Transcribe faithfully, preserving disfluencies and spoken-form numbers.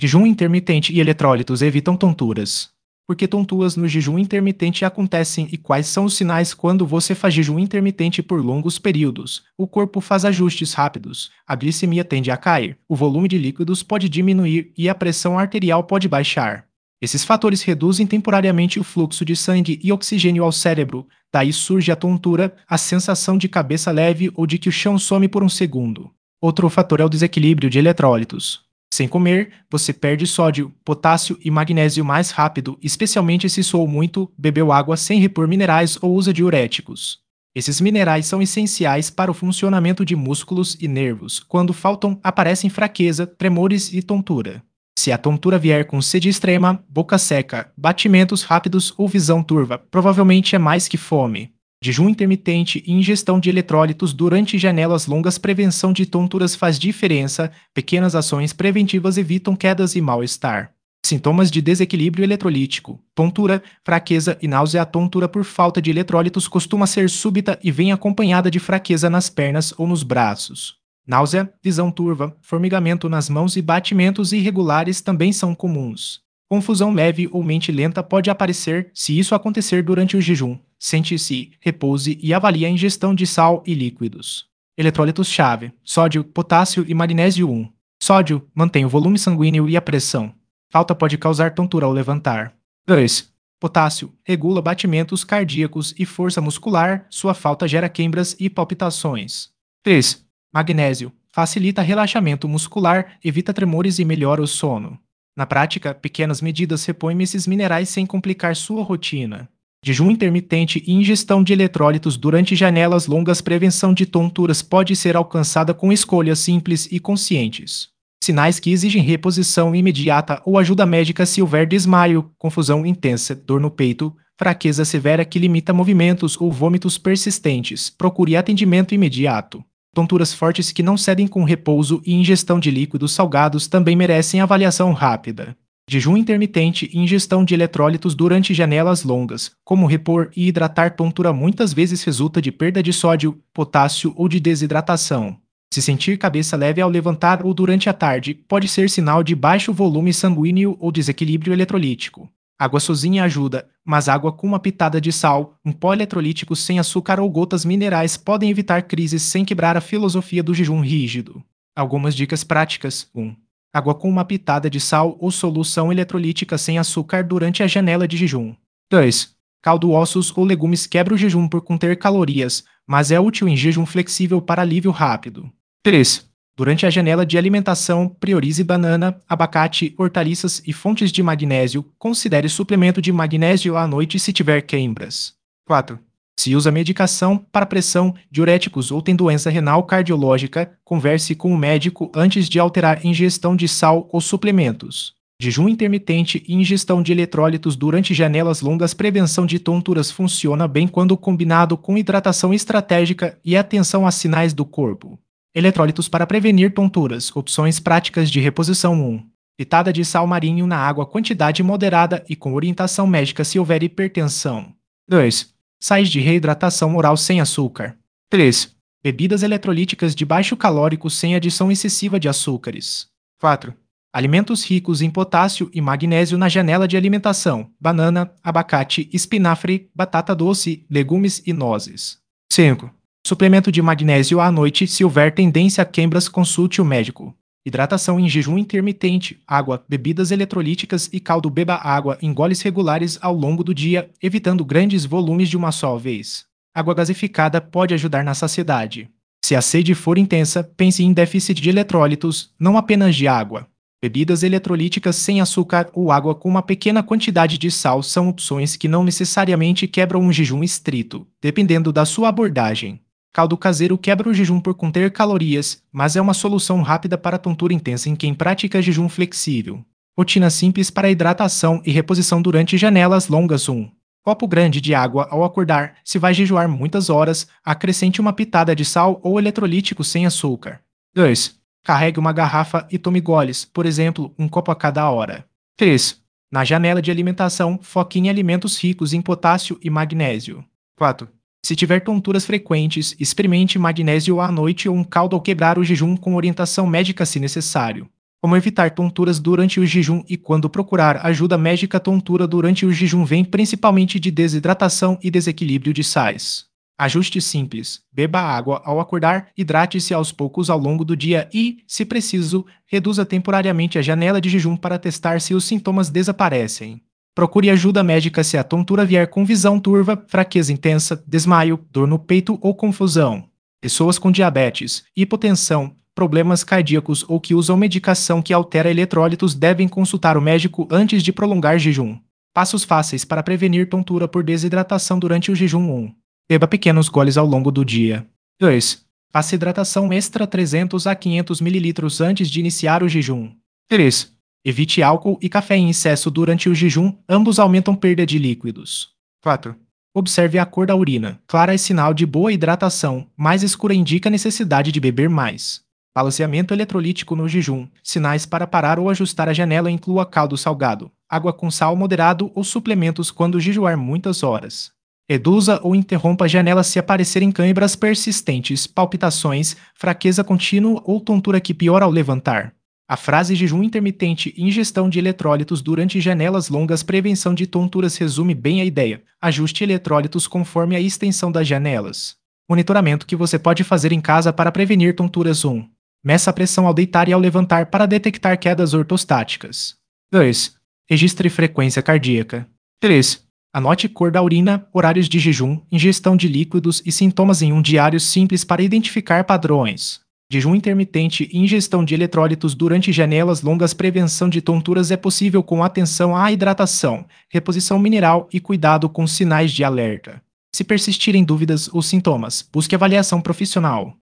Jejum intermitente e eletrólitos evitam tonturas. Por que tonturas no jejum intermitente acontecem e quais são os sinais quando você faz jejum intermitente por longos períodos? O corpo faz ajustes rápidos, a glicemia tende a cair, o volume de líquidos pode diminuir e a pressão arterial pode baixar. Esses fatores reduzem temporariamente o fluxo de sangue e oxigênio ao cérebro, daí surge a tontura, a sensação de cabeça leve ou de que o chão some por um segundo. Outro fator é o desequilíbrio de eletrólitos. Sem comer, você perde sódio, potássio e magnésio mais rápido, especialmente se soou muito, bebeu água sem repor minerais ou usa diuréticos. Esses minerais são essenciais para o funcionamento de músculos e nervos. Quando faltam, aparecem fraqueza, tremores e tontura. Se a tontura vier com sede extrema, boca seca, batimentos rápidos ou visão turva, provavelmente é mais que fome. Jejum intermitente e ingestão de eletrólitos durante janelas longas. Prevenção de tonturas faz diferença. Pequenas ações preventivas evitam quedas e mal-estar. Sintomas de desequilíbrio eletrolítico: tontura, fraqueza e náusea. A tontura por falta de eletrólitos costuma ser súbita e vem acompanhada de fraqueza nas pernas ou nos braços. Náusea, visão turva, formigamento nas mãos e batimentos irregulares também são comuns. Confusão leve ou mente lenta pode aparecer se isso acontecer durante o jejum. Sente-se, repouse e avalie a ingestão de sal e líquidos. Eletrólitos-chave: sódio, potássio e magnésio. um. Sódio mantém o volume sanguíneo e a pressão. Falta pode causar tontura ao levantar. dois. Potássio regula batimentos cardíacos e força muscular. Sua falta gera queimbras e palpitações. três. Magnésio facilita relaxamento muscular, evita tremores e melhora o sono. Na prática, pequenas medidas repõem esses minerais sem complicar sua rotina. Jejum intermitente e ingestão de eletrólitos durante janelas longas. Prevenção de tonturas pode ser alcançada com escolhas simples e conscientes. Sinais que exigem reposição imediata ou ajuda médica: se houver desmaio, confusão intensa, dor no peito, fraqueza severa que limita movimentos ou vômitos persistentes, procure atendimento imediato. Tonturas fortes que não cedem com repouso e ingestão de líquidos salgados também merecem avaliação rápida. Jejum intermitente e ingestão de eletrólitos durante janelas longas, como repor e hidratar. Tontura muitas vezes resulta de perda de sódio, potássio ou de desidratação. Se sentir cabeça leve ao levantar ou durante a tarde, pode ser sinal de baixo volume sanguíneo ou desequilíbrio eletrolítico. Água sozinha ajuda, mas água com uma pitada de sal, um pó eletrolítico sem açúcar ou gotas minerais podem evitar crises sem quebrar a filosofia do jejum rígido. Algumas dicas práticas: um. Água com uma pitada de sal ou solução eletrolítica sem açúcar durante a janela de jejum. dois. Caldo, ossos ou legumes quebra o jejum por conter calorias, mas é útil em jejum flexível para alívio rápido. três. Durante a janela de alimentação, priorize banana, abacate, hortaliças e fontes de magnésio. Considere suplemento de magnésio à noite se tiver queimbras. quatro. Se usa medicação para pressão, diuréticos ou tem doença renal cardiológica, converse com o médico antes de alterar ingestão de sal ou suplementos. Jejum intermitente e ingestão de eletrólitos durante janelas longas. Prevenção de tonturas funciona bem quando combinado com hidratação estratégica e atenção a sinais do corpo. Eletrólitos para prevenir tonturas. Opções práticas de reposição: um. Pitada de sal marinho na água, quantidade moderada e com orientação médica se houver hipertensão. dois. Sais de reidratação oral sem açúcar. três. Bebidas eletrolíticas de baixo calórico sem adição excessiva de açúcares. quatro. Alimentos ricos em potássio e magnésio na janela de alimentação: banana, abacate, espinafre, batata doce, legumes e nozes. cinco. Suplemento de magnésio à noite. Se houver tendência a queimbras, consulte o médico. Hidratação em jejum intermitente: água, bebidas eletrolíticas e caldo. Beba água em goles regulares ao longo do dia, evitando grandes volumes de uma só vez. Água gasificada pode ajudar na saciedade. Se a sede for intensa, pense em déficit de eletrólitos, não apenas de água. Bebidas eletrolíticas sem açúcar ou água com uma pequena quantidade de sal são opções que não necessariamente quebram um jejum estrito, dependendo da sua abordagem. Caldo caseiro quebra o jejum por conter calorias, mas é uma solução rápida para tontura intensa em quem pratica jejum flexível. Rotina simples para hidratação e reposição durante janelas longas: um. Copo grande de água ao acordar. Se vai jejuar muitas horas, acrescente uma pitada de sal ou eletrolítico sem açúcar. dois. Carregue uma garrafa e tome goles, por exemplo, um copo a cada hora. três. Na janela de alimentação, foque em alimentos ricos em potássio e magnésio. quatro. Se tiver tonturas frequentes, experimente magnésio à noite ou um caldo ao quebrar o jejum com orientação médica se necessário. Como evitar tonturas durante o jejum e quando procurar ajuda médica. Tontura durante o jejum vem principalmente de desidratação e desequilíbrio de sais. Ajuste simples: beba água ao acordar, hidrate-se aos poucos ao longo do dia e, se preciso, reduza temporariamente a janela de jejum para testar se os sintomas desaparecem. Procure ajuda médica se a tontura vier com visão turva, fraqueza intensa, desmaio, dor no peito ou confusão. Pessoas com diabetes, hipotensão, problemas cardíacos ou que usam medicação que altera eletrólitos devem consultar o médico antes de prolongar jejum. Passos fáceis para prevenir tontura por desidratação durante o jejum. um. Beba pequenos goles ao longo do dia. dois. Faça hidratação extra trezentos a quinhentos mililitros antes de iniciar o jejum. três. Evite álcool e café em excesso durante o jejum, ambos aumentam perda de líquidos. quatro. Observe a cor da urina. Clara é sinal de boa hidratação, mais escura indica necessidade de beber mais. Balanceamento eletrolítico no jejum. Sinais para parar ou ajustar a janela inclua caldo salgado, água com sal moderado ou suplementos quando jejuar muitas horas. Reduza ou interrompa a janela se aparecerem câimbras persistentes, palpitações, fraqueza contínua ou tontura que piora ao levantar. A frase jejum intermitente e ingestão de eletrólitos durante janelas longas. Prevenção de tonturas resume bem a ideia. Ajuste eletrólitos conforme a extensão das janelas. Monitoramento que você pode fazer em casa para prevenir tonturas. um. Meça a pressão ao deitar e ao levantar para detectar quedas ortostáticas. dois. Registre frequência cardíaca. três. Anote cor da urina, horários de jejum, ingestão de líquidos e sintomas em um diário simples para identificar padrões. Jejum intermitente e ingestão de eletrólitos durante janelas longas. Prevenção de tonturas é possível com atenção à hidratação, reposição mineral e cuidado com sinais de alerta. Se persistirem dúvidas ou sintomas, busque avaliação profissional.